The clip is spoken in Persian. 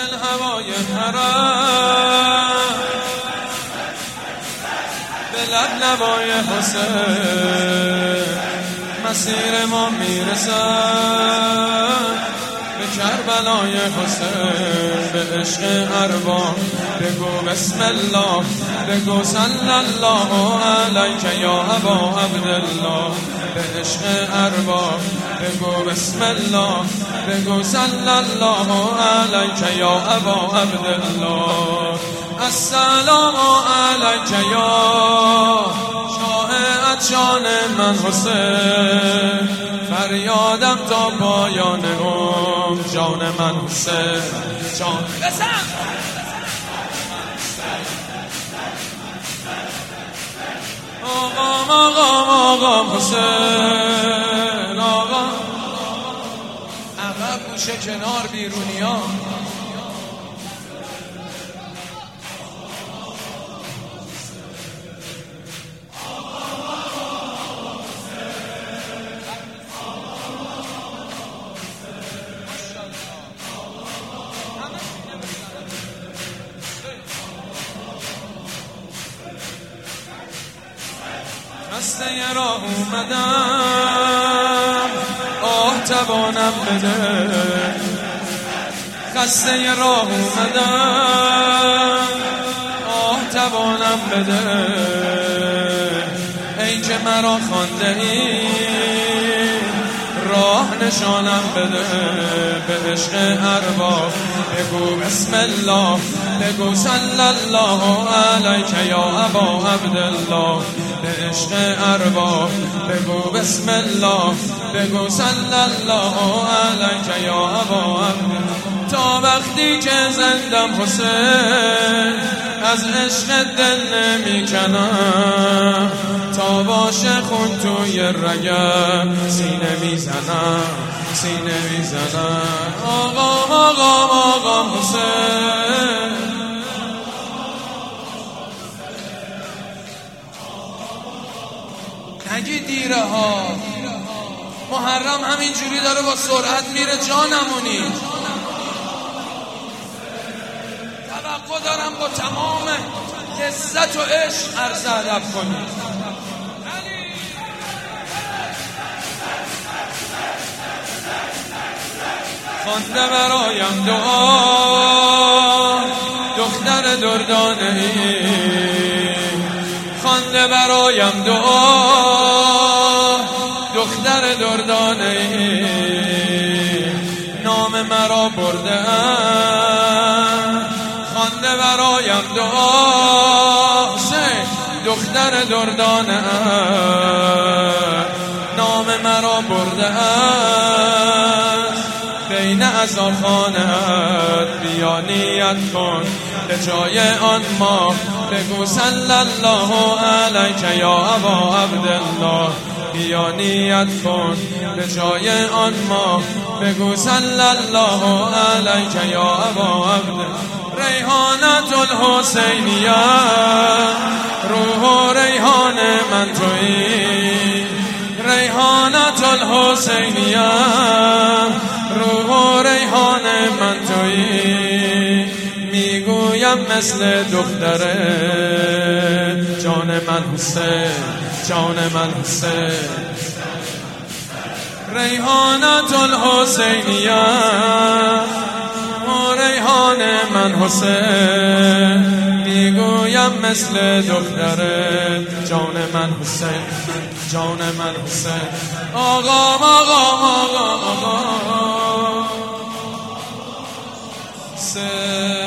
دل هوای حرم به لب لبای حسین مسیر ما میرسد به کربلای حسین به عشق ارباب بگو بسم الله بگو صلی الله علیک یا ابا عبدالله به عشق ارباب بگو بسم الله بگو صلی الله علیک یا ابا عبدالله السلام علیک یا شاه عطشان من حسین فریادم تا پایان جان من حسین جان بسم آقا حسین آقا عقب گوشه کنار بیرونیا خسته راه اومدم آه توانم بده خسته راه اومدم آه توانم بده ای که مرا خوانده ای راه نشانم بده به عشق ارباب بگو بسم الله بگو صلی الله علیک یا ابا عبدالله به عشق ارباب بگو بسم الله بگو صلی الله علیک یا ابا عبدالله تا وقتی که زندم حسین از عشق دل نمیکنم تا باشه خون توی رگم سینه میزنم آقا حسین نگی دیره ها محرم همینجوری داره با سرعت میره جانمونی توقع دارم با تمام لذت و عشق عرض ادب کنی خوانده برایم دعا دختر دردانه ای خوانده برایم دعا دختر دردانه ای نام مرا برده خوانده برایم دعا دختر دردانه نام مرا برده بین عزاخانت بیا نیت کن به جای آن ما بگو صلی الله علیک یا ابا عبدالله بیا نیت کن به جای آن ما بگو صلی الله علیک یا ابا عبدالله ریحانت الحسینیه روح و ریحان من تویی ریحانت الحسینیه روح و ریحان من تویی میگویم مثل دختره جان من حسین جان من حسین ریحانت الحسینیه و ریحان من حسین میگویم مثل دختره جان من حسین جان من حسین آقا حسین